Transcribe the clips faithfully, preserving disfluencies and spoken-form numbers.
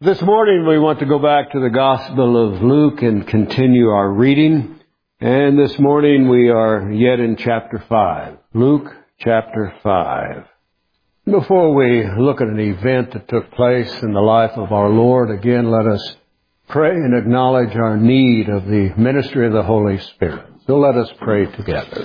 This morning we want to go back to the Gospel of Luke and continue our reading. And this morning we are yet in chapter five. Luke chapter five. Before we look at an event that took place in the life of our Lord, again let us pray and acknowledge our need of the ministry of the Holy Spirit. So let us pray together.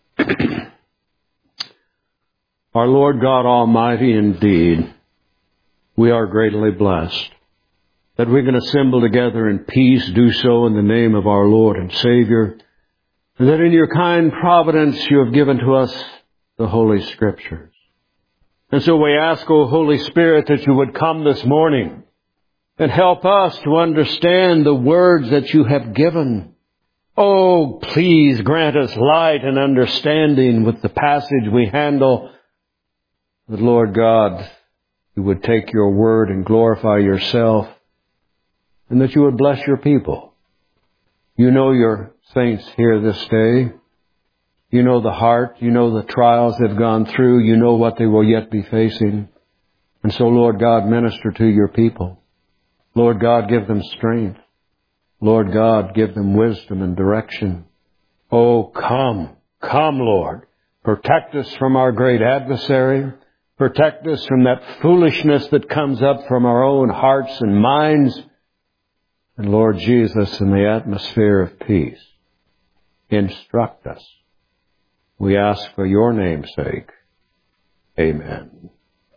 Our Lord God Almighty, indeed, we are greatly blessed that we can assemble together in peace, do so in the name of our Lord and Savior, and that in your kind providence you have given to us the Holy Scriptures. And so we ask, O Holy Spirit, that you would come this morning and help us to understand the words that you have given. Oh, please grant us light and understanding with the passage we handle, that, Lord God, you would take your word and glorify yourself, and that you would bless your people. You know your saints here this day. You know the heart. You know the trials they've gone through. You know what they will yet be facing. And so, Lord God, minister to your people. Lord God, give them strength. Lord God, give them wisdom and direction. Oh, come, come, Lord. Protect us from our great adversary. Protect us from that foolishness that comes up from our own hearts and minds. And Lord Jesus, in the atmosphere of peace, instruct us. We ask for your name's sake. Amen.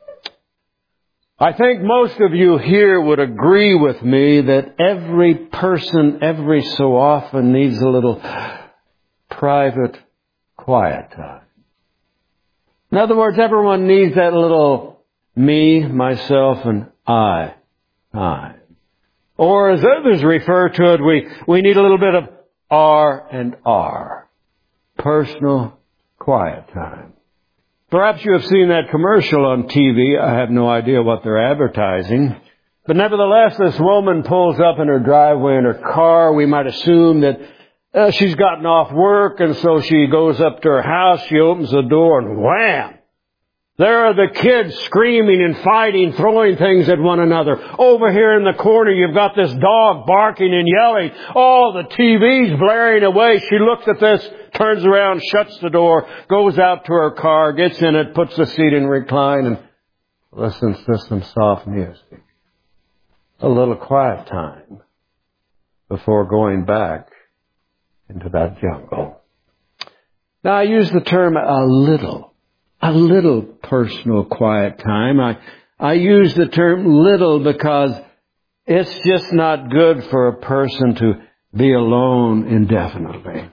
I think most of you here would agree with me that every person, every so often, needs a little private, quiet time. In other words, everyone needs that little me, myself, and I time. Or as others refer to it, we, we need a little bit of R and R. Personal, quiet time. Perhaps you have seen that commercial on T V. I have no idea what they're advertising. But nevertheless, this woman pulls up in her driveway in her car. We might assume that uh, she's gotten off work, and so she goes up to her house. She opens the door, and wham! There are the kids screaming and fighting, throwing things at one another. Over here in the corner, you've got this dog barking and yelling. Oh, the T V's blaring away. She looks at this, turns around, shuts the door, goes out to her car, gets in it, puts the seat in recline, and listens to some soft music. A little quiet time before going back into that jungle. Now, I use the term a little. A little personal quiet time. I, I use the term little because it's just not good for a person to be alone indefinitely.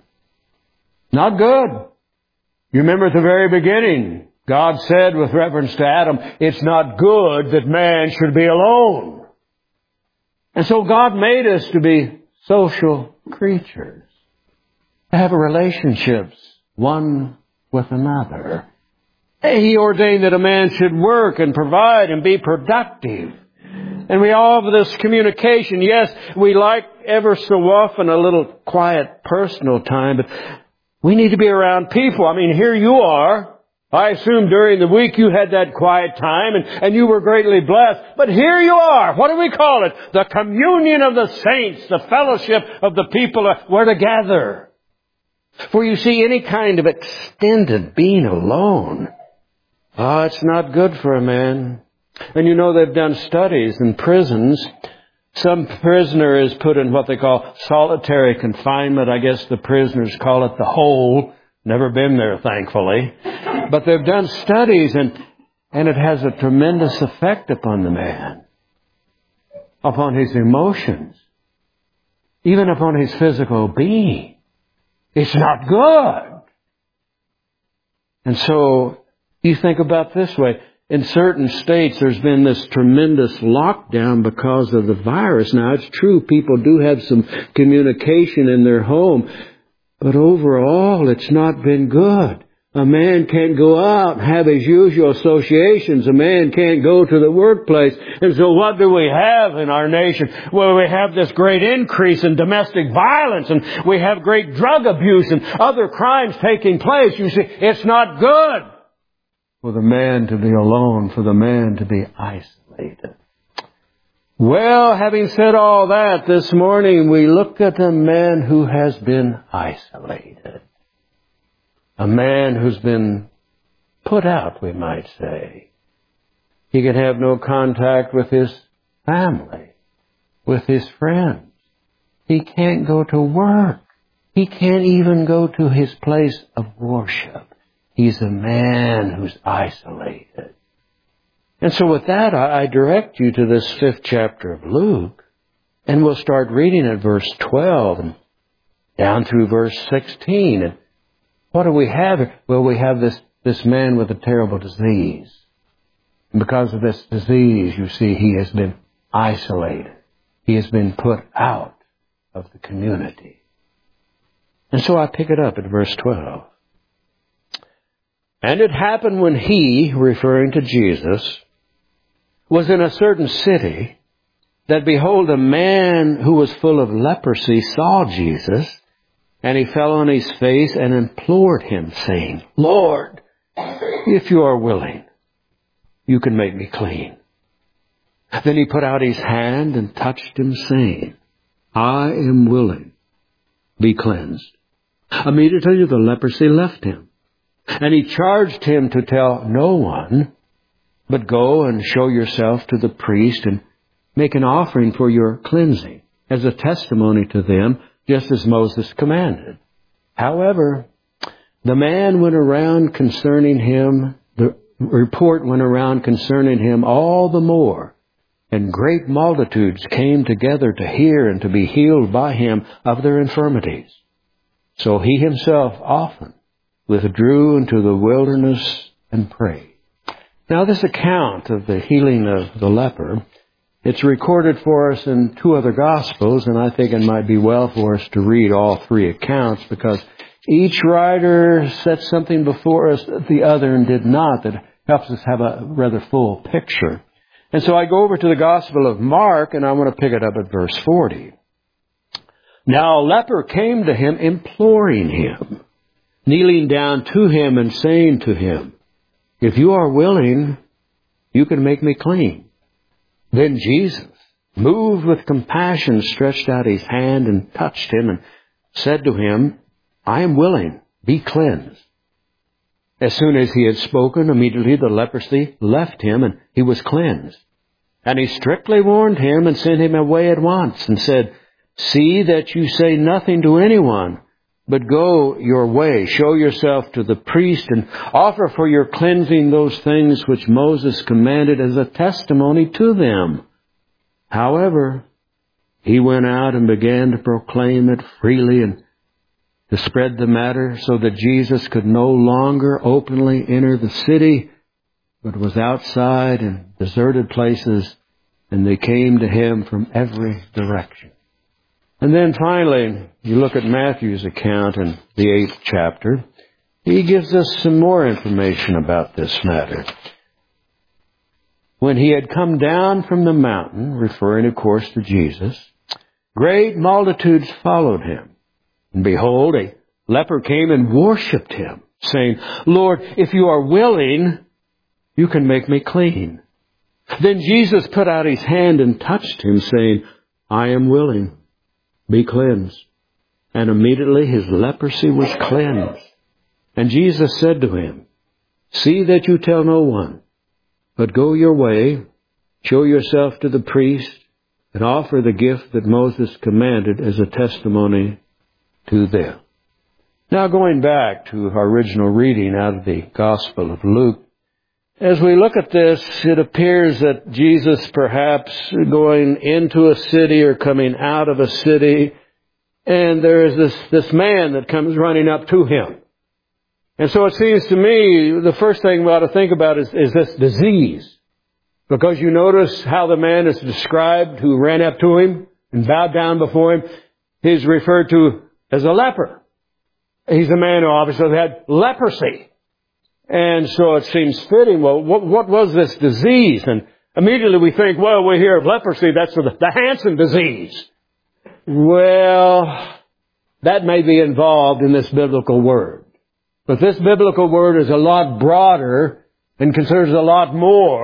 Not good. You remember at the very beginning, God said with reference to Adam, it's not good that man should be alone. And so God made us to be social creatures, to have relationships one with another. He ordained that a man should work and provide and be productive. And we all have this communication. Yes, we like ever so often a little quiet personal time, but we need to be around people. I mean, here you are. I assume during the week you had that quiet time and, and you were greatly blessed. But here you are. What do we call it? The communion of the saints, the fellowship of the people where to gather. For you see, any kind of extended being alone, ah, it's not good for a man. And you know they've done studies in prisons. Some prisoner is put in what they call solitary confinement. I guess the prisoners call it the hole. Never been there, thankfully. But they've done studies, and, and it has a tremendous effect upon the man, upon his emotions, even upon his physical being. It's not good. And so you think about this way. In certain states, there's been this tremendous lockdown because of the virus. Now, it's true, people do have some communication in their home. But overall, it's not been good. A man can't go out and have his usual associations. A man can't go to the workplace. And so what do we have in our nation? Well, we have this great increase in domestic violence, and we have great drug abuse and other crimes taking place. You see, it's not good for the man to be alone, for the man to be isolated. Well, having said all that, this morning we look at a man who has been isolated. A man who's been put out, we might say. He can have no contact with his family, with his friends. He can't go to work. He can't even go to his place of worship. He's a man who's isolated. And so with that, I direct you to this fifth chapter of Luke, and we'll start reading at verse twelve and down through verse sixteen. And what do we have here? Well, we have this, this man with a terrible disease. And because of this disease, you see, he has been isolated. He has been put out of the community. And so I pick it up at verse twelve. And it happened when he, referring to Jesus, was in a certain city, that behold, a man who was full of leprosy saw Jesus, and he fell on his face and implored him, saying, Lord, if you are willing, you can make me clean. Then he put out his hand and touched him, saying, I am willing, be cleansed. Immediately the leprosy left him, and he charged him to tell no one, but go and show yourself to the priest and make an offering for your cleansing as a testimony to them, just as Moses commanded. However, the man went around concerning him, the report went around concerning him all the more, and great multitudes came together to hear and to be healed by him of their infirmities. So he himself often withdrew into the wilderness and prayed. Now this account of the healing of the leper, it's recorded for us in two other Gospels, and I think it might be well for us to read all three accounts, because each writer set something before us that the other did not, that helps us have a rather full picture. And so I go over to the Gospel of Mark, and I want to pick it up at verse forty. Now a leper came to him, imploring him, kneeling down to him and saying to him, if you are willing, you can make me clean. Then Jesus, moved with compassion, stretched out his hand and touched him and said to him, I am willing, be cleansed. As soon as he had spoken, immediately the leprosy left him and he was cleansed. And he strictly warned him and sent him away at once and said, see that you say nothing to anyone, but go your way, show yourself to the priest, and offer for your cleansing those things which Moses commanded as a testimony to them. However, he went out and began to proclaim it freely and to spread the matter, so that Jesus could no longer openly enter the city, but was outside in deserted places, and they came to him from every direction. And then finally, you look at Matthew's account in the eighth chapter. He gives us some more information about this matter. When he had come down from the mountain, referring of course to Jesus, great multitudes followed him. And behold, a leper came and worshipped him, saying, Lord, if you are willing, you can make me clean. Then Jesus put out his hand and touched him, saying, I am willing. Be cleansed. And immediately his leprosy was cleansed. And Jesus said to him, see that you tell no one, but go your way, show yourself to the priest, and offer the gift that Moses commanded as a testimony to them. Now going back to our original reading out of the Gospel of Luke, as we look at this, it appears that Jesus perhaps going into a city or coming out of a city, and there is this, this man that comes running up to him. And so it seems to me the first thing we ought to think about is, is this disease. Because you notice how the man is described who ran up to him and bowed down before him. He's referred to as a leper. He's a man who obviously had leprosy. And so it seems fitting, well, what, what was this disease? And immediately we think, well, we hear of leprosy, that's the, the Hansen disease. Well, that may be involved in this biblical word. But this biblical word is a lot broader and considers a lot more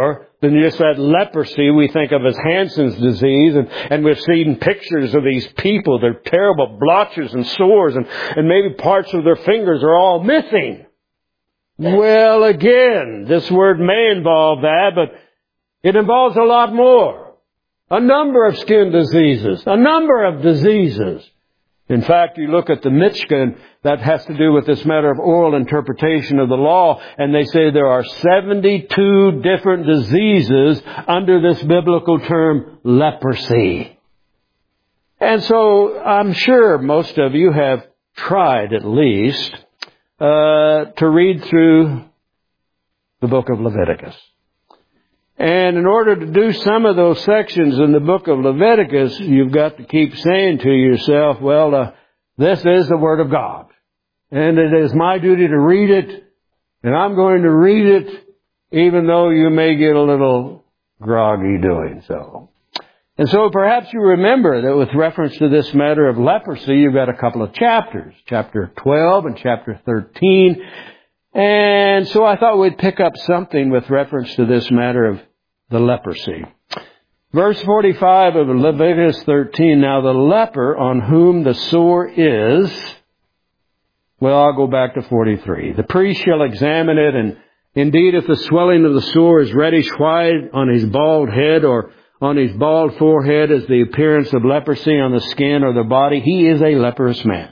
than just that leprosy we think of as Hansen's disease. And, and we've seen pictures of these people. They're terrible blotches and sores, and, and maybe parts of their fingers are all missing. Well, again, this word may involve that, but it involves a lot more. A number of skin diseases. A number of diseases. In fact, you look at the Mishkan, that has to do with this matter of oral interpretation of the law, and they say there are seventy-two different diseases under this biblical term, leprosy. And so I'm sure most of you have tried at least uh, to read through the book of Leviticus. And in order to do some of those sections in the book of Leviticus, you've got to keep saying to yourself, well, uh, this is the Word of God. And it is my duty to read it, and I'm going to read it, even though you may get a little groggy doing so. And so perhaps you remember that with reference to this matter of leprosy, you've got a couple of chapters, chapter twelve and chapter thirteen. And so I thought we'd pick up something with reference to this matter of the leprosy. Verse forty-five of Leviticus thirteen, now the leper on whom the sore is, well, I'll go back to forty-three. The priest shall examine it, and indeed if the swelling of the sore is reddish white on his bald head or on his bald forehead as the appearance of leprosy on the skin or the body, he is a leprous man.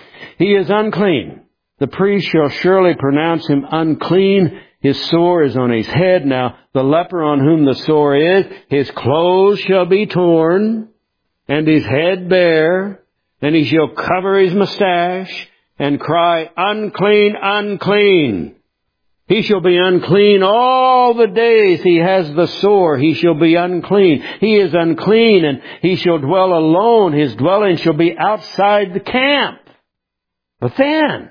He is unclean. The priest shall surely pronounce him unclean. His sore is on his head. Now, the leper on whom the sore is, his clothes shall be torn, and his head bare, and he shall cover his mustache, and cry, unclean, unclean. He shall be unclean all the days he has the sore. He shall be unclean. He is unclean, and he shall dwell alone. His dwelling shall be outside the camp. But then,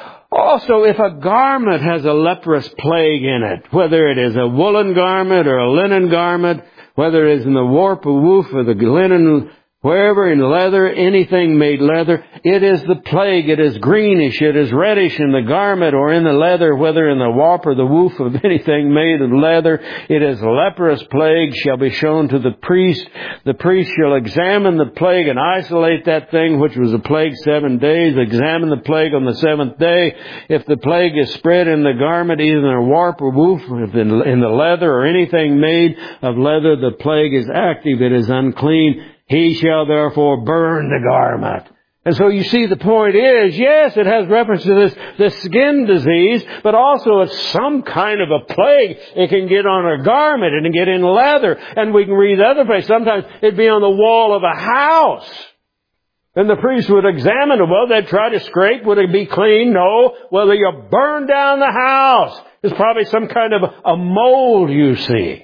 also, if a garment has a leprous plague in it, whether it is a woolen garment or a linen garment, whether it is in the warp or woof or the linen, wherever in leather, anything made leather, it is the plague. It is greenish. It is reddish in the garment or in the leather, whether in the warp or the woof of anything made of leather. It is leprous plague, shall be shown to the priest. The priest shall examine the plague and isolate that thing which was a plague seven days. Examine the plague on the seventh day. If the plague is spread in the garment, either in the warp or woof, if in, in the leather or anything made of leather, the plague is active. It is unclean. He shall therefore burn the garment. And so you see the point is, yes, it has reference to this, this skin disease, but also it's some kind of a plague. It can get on a garment, it can get in leather, and we can read the other place. Sometimes it'd be on the wall of a house. And the priest would examine it. Well, they'd try to scrape. Would it be clean? No. Well, you burn down the house. It's probably some kind of a mold, you see.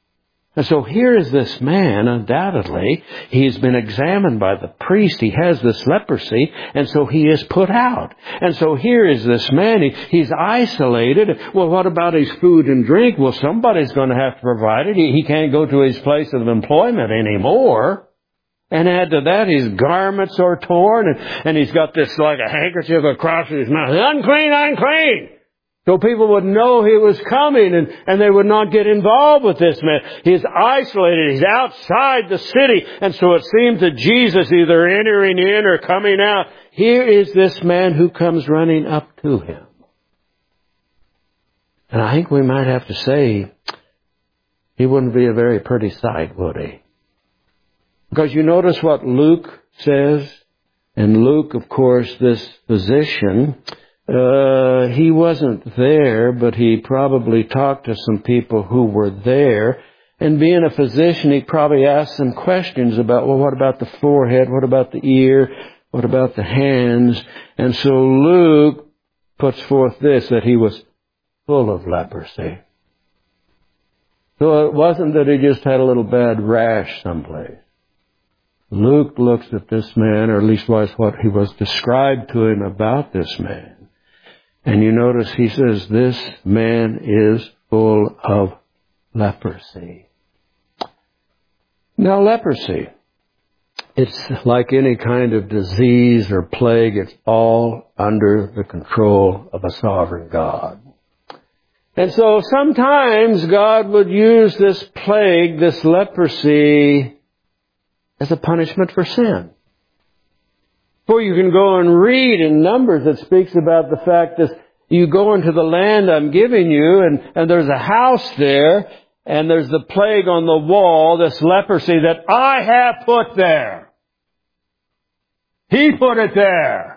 And so here is this man, undoubtedly. He's been examined by the priest. He has this leprosy, and so he is put out. And so here is this man. He, he's isolated. Well, what about his food and drink? Well, somebody's going to have to provide it. He, he can't go to his place of employment anymore. And add to that, his garments are torn, and, and he's got this like a handkerchief across his mouth. Unclean, unclean! So people would know he was coming, and, and they would not get involved with this man. He's isolated. He's outside the city. And so it seems that Jesus either entering in or coming out. Here is this man who comes running up to him. And I think we might have to say he wouldn't be a very pretty sight, would he? Because you notice what Luke says. And Luke, of course, this physician, Uh, he wasn't there, but he probably talked to some people who were there. And being a physician, he probably asked some questions about, well, what about the forehead? What about the ear? What about the hands? And so Luke puts forth this, that he was full of leprosy. So it wasn't that he just had a little bad rash someplace. Luke looks at this man, or at least was what he was described to him about this man. And you notice he says, this man is full of leprosy. Now, leprosy, it's like any kind of disease or plague. It's all under the control of a sovereign God. And so sometimes God would use this plague, this leprosy, as a punishment for sin. For you can go and read in Numbers that speaks about the fact that you go into the land I'm giving you, and, and there's a house there, and there's the plague on the wall, this leprosy that I have put there. He put it there.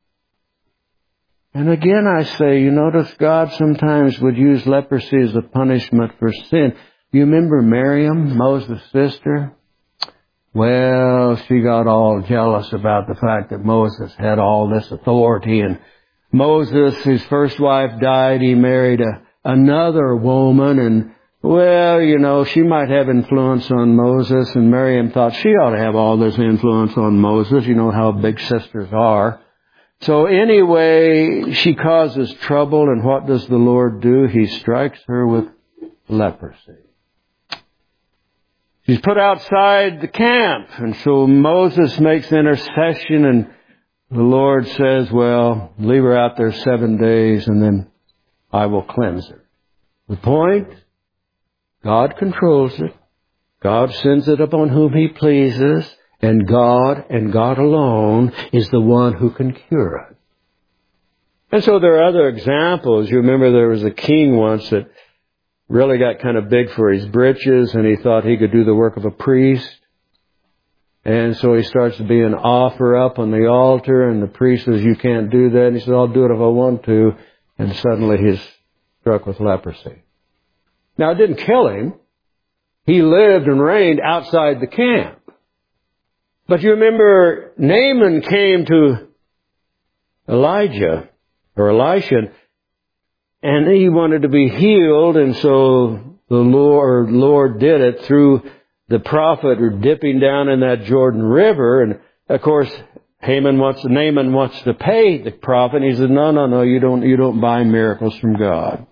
And again I say, you notice God sometimes would use leprosy as a punishment for sin. You remember Miriam, Moses' sister? Well, she got all jealous about the fact that Moses had all this authority, and Moses, his first wife, died. He married a, another woman, and well, you know, she might have influence on Moses, and Miriam thought she ought to have all this influence on Moses. You know how big sisters are. So anyway, she causes trouble, and what does the Lord do? He strikes her with leprosy. She's put outside the camp, and so Moses makes intercession, and the Lord says, well, leave her out there seven days, and then I will cleanse her. The point? God controls it. God sends it upon whom He pleases. And God, and God alone, is the one who can cure it. And so there are other examples. You remember there was a king once that really got kind of big for his britches, and he thought he could do the work of a priest. And so he starts to be an offer up on the altar, and the priest says, you can't do that. And he says, I'll do it if I want to. And suddenly he's struck with leprosy. Now, it didn't kill him. He lived and reigned outside the camp. But you remember Naaman came to Elijah, or Elisha, and he wanted to be healed, and so the Lord, Lord did it through the prophet dipping down in that Jordan River. And of course, Haman wants, Naaman wants to pay the prophet, and he says, no, no, no, you don't, you don't buy miracles from God.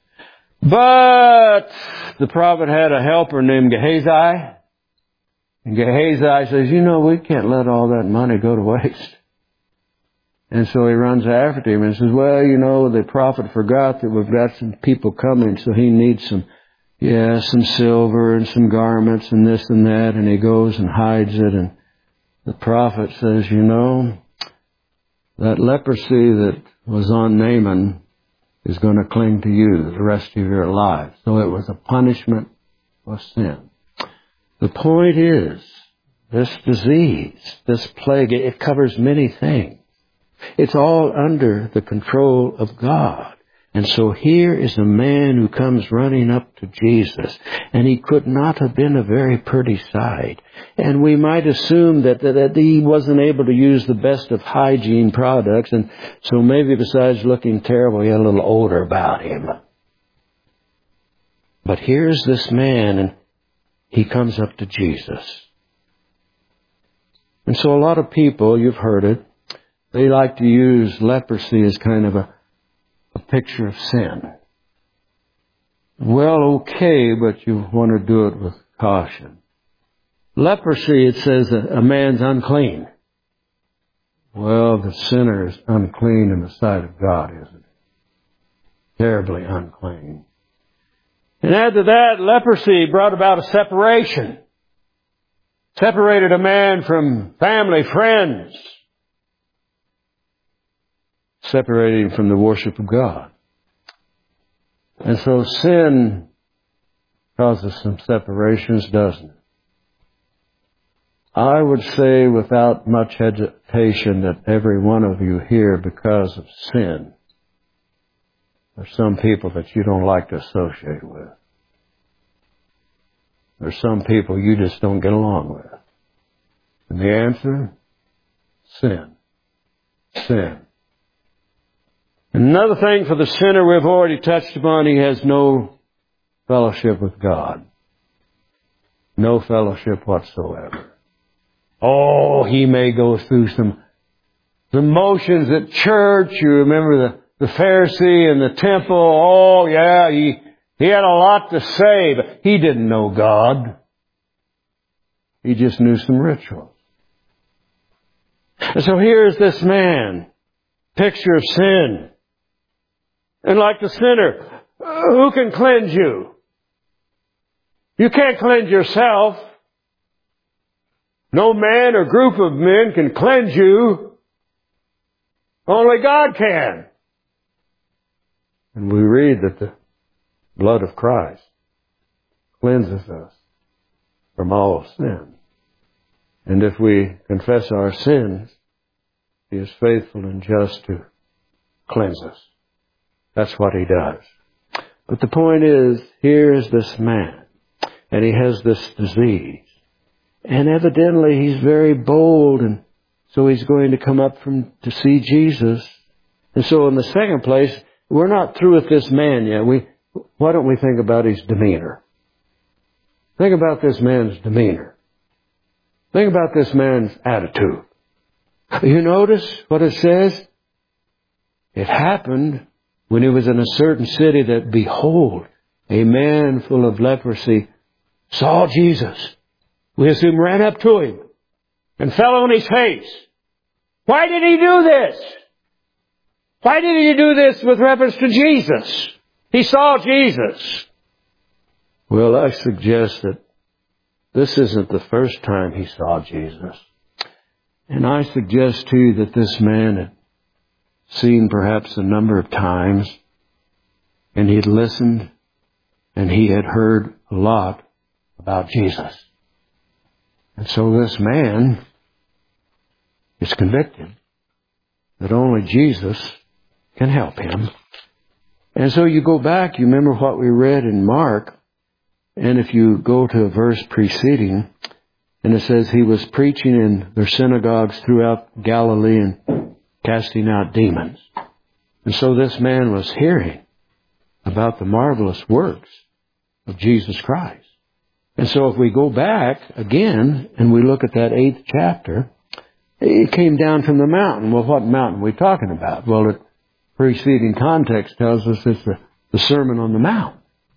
But the prophet had a helper named Gehazi. And Gehazi says, you know, we can't let all that money go to waste. And so he runs after him and says, well, you know, the prophet forgot that we've got some people coming, so he needs some, yeah, some silver and some garments and this and that. And he goes and hides it. And the prophet says, you know, that leprosy that was on Naaman is going to cling to you the rest of your life. So it was a punishment for sin. The point is, this disease, this plague, it covers many things. It's all under the control of God. And so here is a man who comes running up to Jesus, and he could not have been a very pretty sight. And we might assume that, that, that he wasn't able to use the best of hygiene products, and so maybe besides looking terrible, he had a little odor about him. But here's this man, and he comes up to Jesus. And so a lot of people, you've heard it, they like to use leprosy as kind of a, a picture of sin. Well, okay, but you want to do it with caution. Leprosy, it says that a man's unclean. Well, the sinner is unclean in the sight of God, isn't it? Terribly unclean. And add to that, leprosy brought about a separation. Separated a man from family, friends. Separated him from the worship of God. And so sin causes some separations, doesn't it? I would say without much hesitation that every one of you here, because of sin, there's some people that you don't like to associate with. There's some people you just don't get along with. And the answer? Sin. Sin. Another thing for the sinner we've already touched upon, he has no fellowship with God. No fellowship whatsoever. Oh, he may go through some, some motions at church. You remember the, the Pharisee in the temple. Oh, yeah, he, he had a lot to say, but he didn't know God. He just knew some rituals. And so here's this man, picture of sin. And like the sinner, Who can cleanse you? You can't cleanse yourself. No man or group of men can cleanse you. Only God can. And we read that the blood of Christ cleanses us from all sin. And if we confess our sins, He is faithful and just to cleanse us. That's what He does. But the point is, here is this man, and he has this disease. And evidently he's very bold, and so he's going to come up from to see Jesus. And so in the second place, we're not through with this man yet. We, why don't we think about his demeanor? Think about this man's demeanor. Think about this man's attitude. You notice what it says? It happened when he was in a certain city that, behold, a man full of leprosy saw Jesus. We assume ran up to him and fell on his face. Why did he do this? Why did he do this with reference to Jesus? He saw Jesus. Well, I suggest that this isn't the first time he saw Jesus. And I suggest to you that this man had seen perhaps a number of times, and he had listened, and he had heard a lot about Jesus. And so this man is convicted that only Jesus can help him. And so you go back, you remember what we read in Mark, and if you go to a verse preceding, and it says he was preaching in their synagogues throughout Galilee and casting out demons. And so this man was hearing about the marvelous works of Jesus Christ. And so if we go back again and we look at that eighth chapter, it came down from the mountain. Well, what mountain are we talking about? Well, the preceding context tells us it's the, the Sermon on the Mount.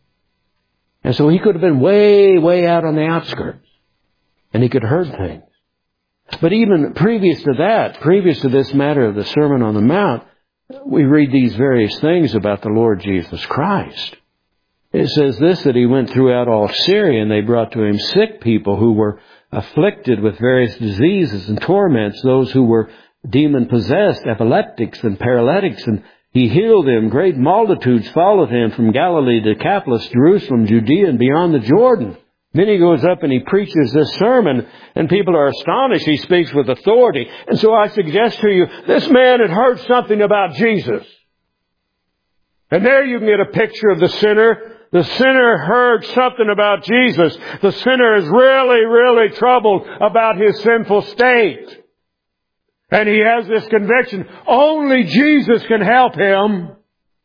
And so he could have been way, way out on the outskirts. And he could have heard things. But even previous to that, previous to this matter of the Sermon on the Mount, we read these various things about the Lord Jesus Christ. It says this, that he went throughout all Syria, and they brought to him sick people who were afflicted with various diseases and torments, those who were demon-possessed, epileptics and paralytics, and he healed them. Great multitudes followed him from Galilee, Decapolis, Jerusalem, Judea, and beyond the Jordan. Then he goes up and he preaches this sermon, and people are astonished. He speaks with authority. And so I suggest to you, this man had heard something about Jesus. And there you can get a picture of the sinner. The sinner heard something about Jesus. The sinner is really, really troubled about his sinful state. And he has this conviction, only Jesus can help him.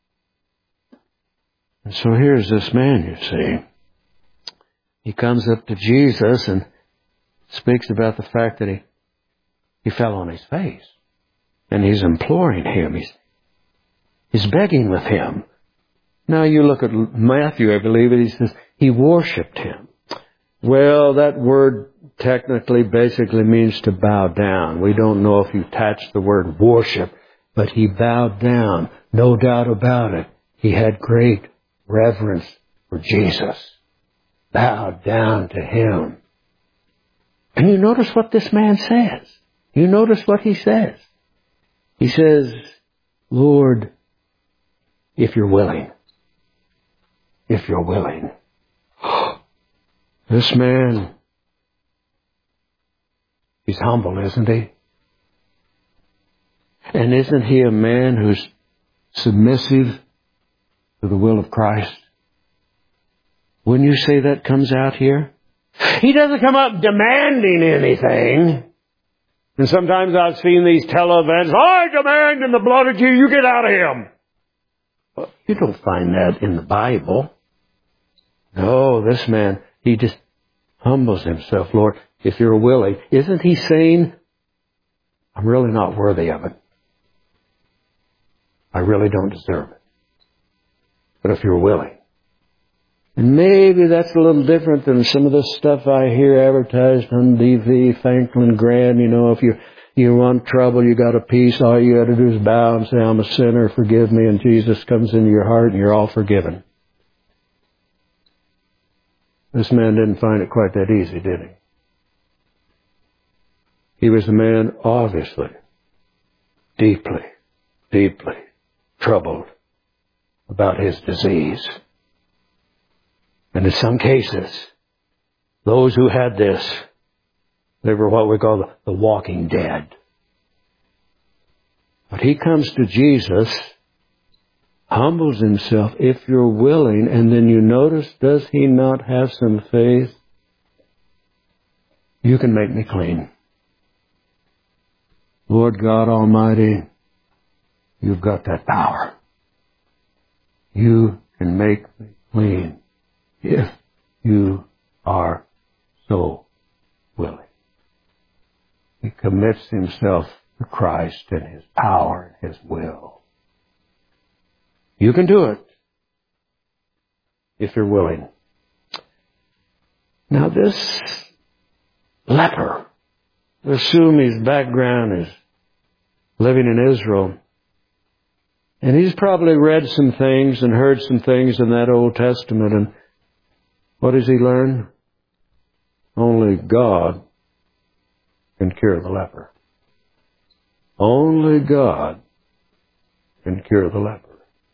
And so here's this man, you see. He comes up to Jesus and speaks about the fact that he, he fell on his face. And he's imploring him. He's, he's begging with him. Now you look at Matthew, I believe it, he says, he worshipped him. Well, that word technically basically means to bow down. We don't know if you attach the word worship, but he bowed down. No doubt about it. He had great reverence for Jesus. Bowed down to him. And you notice what this man says. You notice what he says. He says, Lord, if you're willing. If you're willing. This man, he's humble, isn't he? And isn't he a man who's submissive to the will of Christ? Wouldn't you say that comes out here? He doesn't come up demanding anything. And sometimes I've seen these tele-events, I demand in the blood of Jesus, you get out of him. Well, you don't find that in the Bible. No, this man, he just humbles himself. Lord, if you're willing. Isn't he saying, I'm really not worthy of it. I really don't deserve it. But if you're willing. And maybe that's a little different than some of the stuff I hear advertised on T V, Franklin Graham. You know, if you you want trouble, you got a peace, all you got to do is bow and say, I'm a sinner, forgive me, and Jesus comes into your heart and you're all forgiven. This man didn't find it quite that easy, did he? He was a man, obviously, deeply, deeply troubled about his disease. And in some cases, those who had this, they were what we call the, the walking dead. But he comes to Jesus, humbles himself, if you're willing, and then you notice, does he not have some faith? You can make me clean. Lord God Almighty, you've got that power. You can make me clean if you are so willing. He commits himself to Christ and his power and his will. You can do it if you're willing. Now this leper, assume his background is living in Israel, and he's probably read some things and heard some things in that Old Testament, and what does he learn? Only God can cure the leper. Only God can cure the leper.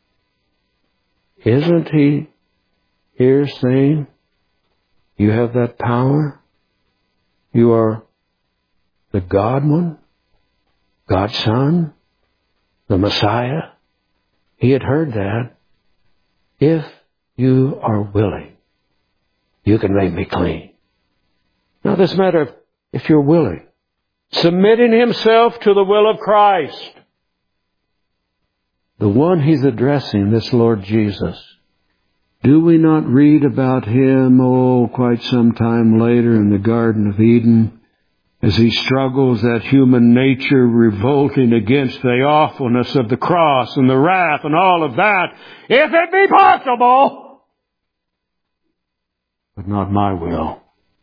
Isn't he here saying, you have that power? You are the God one, God's Son, the Messiah. He had heard that. If you are willing, you can make me clean. Now this matter of if you're willing, submitting himself to the will of Christ. The one he's addressing, this Lord Jesus. Do we not read about him, oh, quite some time later in the Garden of Eden, as he struggles at human nature, revolting against the awfulness of the cross and the wrath and all of that? If it be possible, but not my will,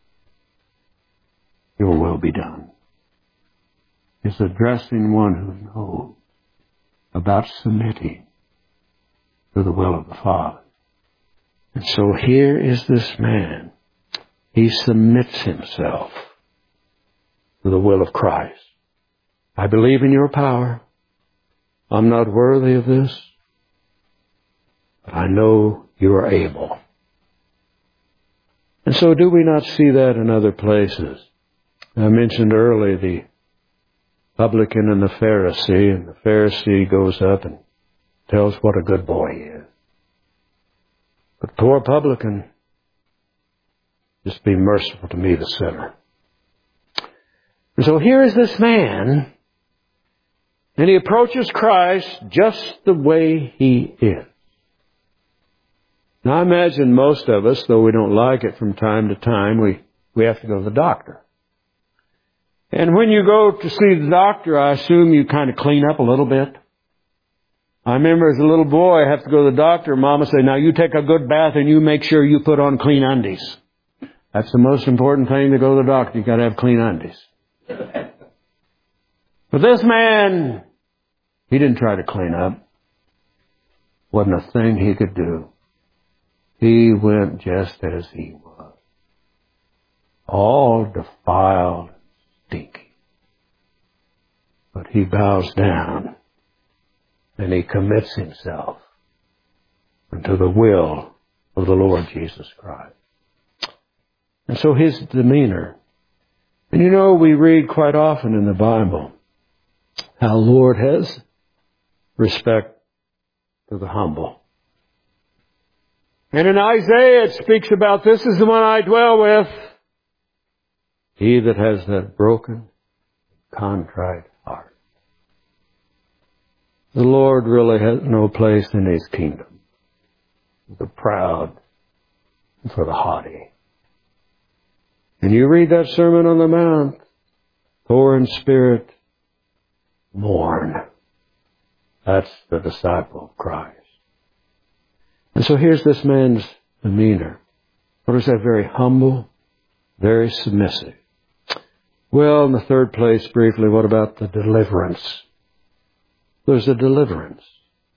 your will be done. He's addressing one who knows about submitting to the will of the Father. And so here is this man. He submits himself to the will of Christ. I believe in your power. I'm not worthy of this, but I know you are able. And so do we not see that in other places? I mentioned earlier the publican and the Pharisee, and the Pharisee goes up and tells what a good boy he is. But poor publican, just be merciful to me, the sinner. And so here is this man, and he approaches Christ just the way he is. Now I imagine most of us, though we don't like it from time to time, we, we have to go to the doctor. And when you go to see the doctor, I assume you kind of clean up a little bit. I remember as a little boy, I have to go to the doctor. Mama say, now you take a good bath and you make sure you put on clean undies. That's the most important thing to go to the doctor. You got to have clean undies. But this man, he didn't try to clean up. Wasn't a thing he could do. He went just as he was. All defiled, stinky. But he bows down and he commits himself unto the will of the Lord Jesus Christ. And so his demeanor. And you know, we read quite often in the Bible how the Lord has respect to the humble. And in Isaiah it speaks about, this is the one I dwell with. He that has that broken, contrite heart. The Lord really has no place in his kingdom for the proud and for the haughty. And you read that Sermon on the Mount, poor in spirit, mourn. That's the disciple of Christ. And so here's this man's demeanor. What is that? Very humble, very submissive. Well, in the third place, briefly, what about the deliverance? There's a deliverance.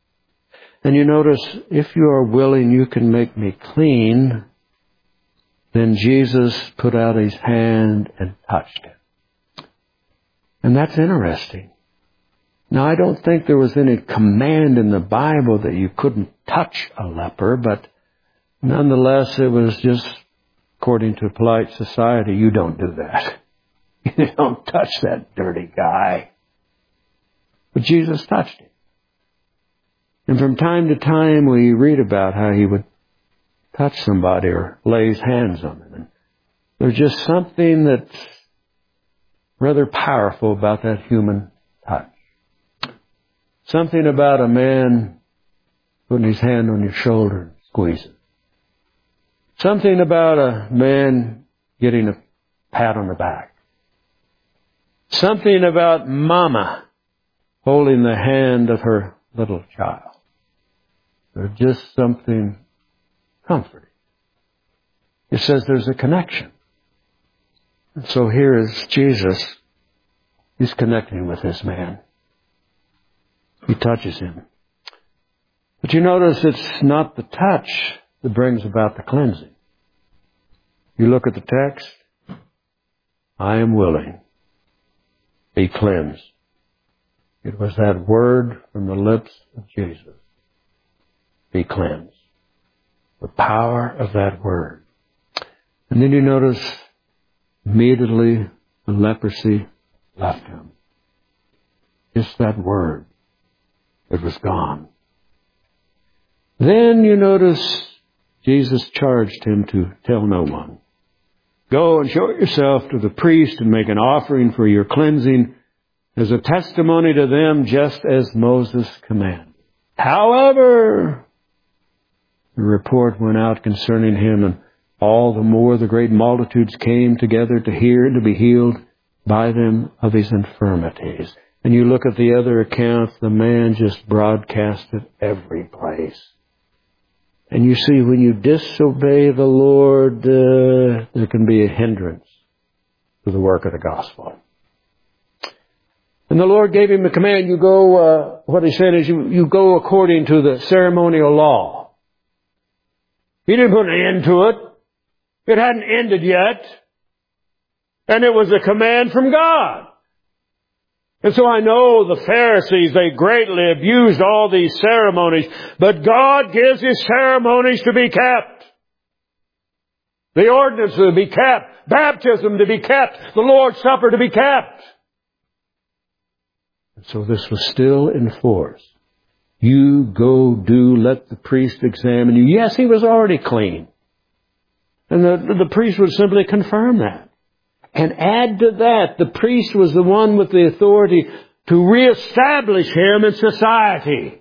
And you notice, if you are willing, you can make me clean. Then Jesus put out his hand and touched him. And that's interesting. Now, I don't think there was any command in the Bible that you couldn't touch a leper, but nonetheless, it was just, according to polite society, you don't do that. You don't touch that dirty guy. But Jesus touched him. And from time to time, we read about how he would touch somebody or lay his hands on them. And there's just something that's rather powerful about that human touch. Something about a man putting his hand on your shoulder and squeezing. Something about a man getting a pat on the back. Something about mama holding the hand of her little child. There's just something comforting. It says there's a connection. And so here is Jesus. He's connecting with this man. He touches him. But you notice it's not the touch that brings about the cleansing. You look at the text. I am willing. Be cleansed. It was that word from the lips of Jesus. Be cleansed. The power of that word. And then you notice immediately the leprosy left him. Just that word. It was gone. Then you notice Jesus charged him to tell no one. Go and show yourself to the priest and make an offering for your cleansing as a testimony to them, just as Moses commanded. However, the report went out concerning him, and all the more the great multitudes came together to hear and to be healed by them of his infirmities. And you look at the other accounts, the man just broadcasted every place. And you see, when you disobey the Lord, uh, there can be a hindrance to the work of the gospel. And the Lord gave him the command, you go, uh, what he said is you, you go according to the ceremonial law. He didn't put an end to it. It hadn't ended yet. And it was a command from God. And so I know the Pharisees, they greatly abused all these ceremonies, but God gives His ceremonies to be kept. The ordinance to be kept. Baptism to be kept. The Lord's Supper to be kept. And so this was still in force. You go do, let the priest examine you. Yes, he was already clean. And the, the priest would simply confirm that. And add to that, the priest was the one with the authority to reestablish him in society.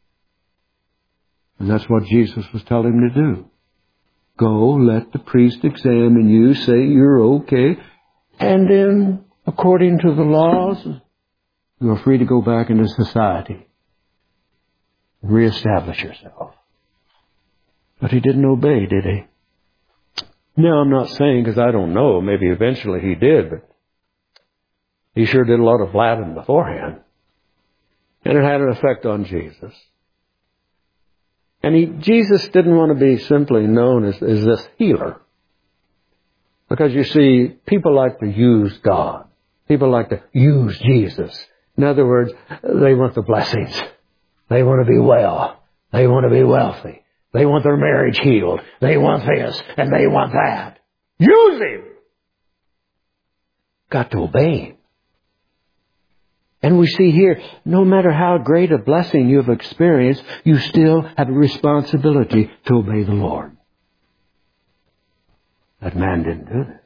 And that's what Jesus was telling him to do. Go, let the priest examine you, say you're okay, and then, according to the laws, you are free to go back into society. Reestablish yourself. But he didn't obey, did he? Now, I'm not saying, because I don't know, maybe eventually he did, but he sure did a lot of blabbing beforehand. And it had an effect on Jesus. And he, Jesus didn't want to be simply known as, as this healer. Because you see, people like to use God. People like to use Jesus. In other words, they want the blessings. They want to be well. They want to be wealthy. They want their marriage healed. They want this and they want that. Use Him! Got to obey Him. And we see here, no matter how great a blessing you've experienced, you still have a responsibility to obey the Lord. That man didn't do that.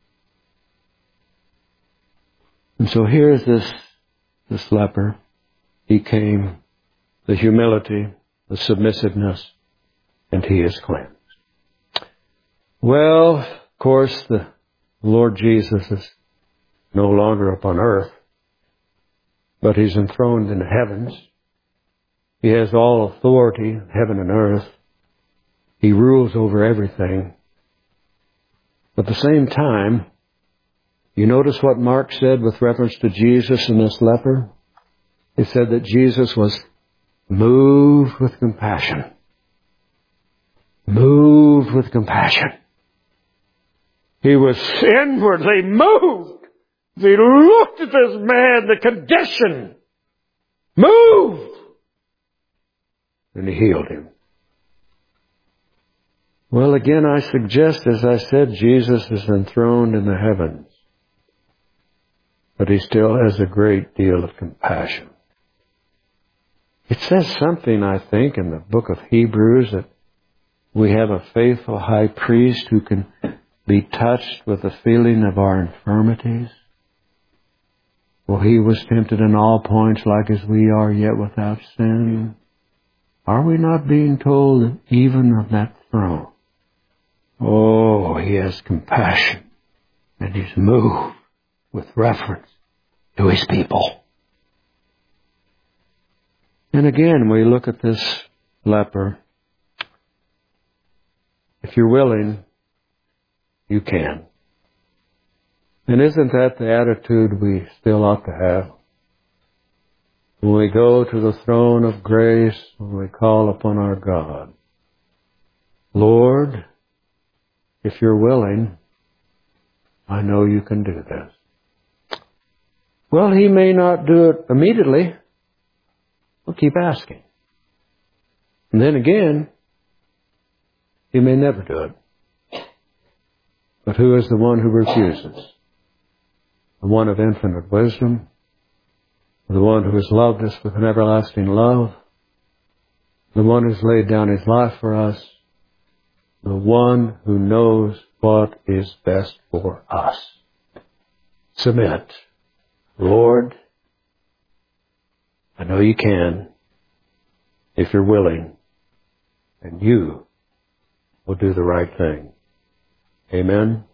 And so here's this, this leper. He came, the humility, the submissiveness, and he is cleansed. Well, of course, the Lord Jesus is no longer upon earth, but He's enthroned in the heavens. He has all authority in heaven and earth. He rules over everything. But at the same time, you notice what Mark said with reference to Jesus and this leper? He said that Jesus was moved with compassion. Moved with compassion. He was inwardly moved. He looked at this man, the condition, moved, and he healed him. Well, again, I suggest, as I said, Jesus is enthroned in the heavens. But He still has a great deal of compassion. It says something, I think, in the book of Hebrews that we have a faithful high priest who can be touched with the feeling of our infirmities. Well, He was tempted in all points like as we are, yet without sin. Are we not being told that even of that throne, oh, He has compassion and He's moved with reference to His people. And again, we look at this leper. If you're willing, you can. And isn't that the attitude we still ought to have? When we go to the throne of grace, when we call upon our God, Lord, if you're willing, I know you can do this. Well, He may not do it immediately. We'll keep asking. And then again, He may never do it. But who is the one who refuses? The one of infinite wisdom, the one who has loved us with an everlasting love, the one who's laid down His life for us, the one who knows what is best for us. Submit. Lord, I know you can, if you're willing, and you will do the right thing. Amen.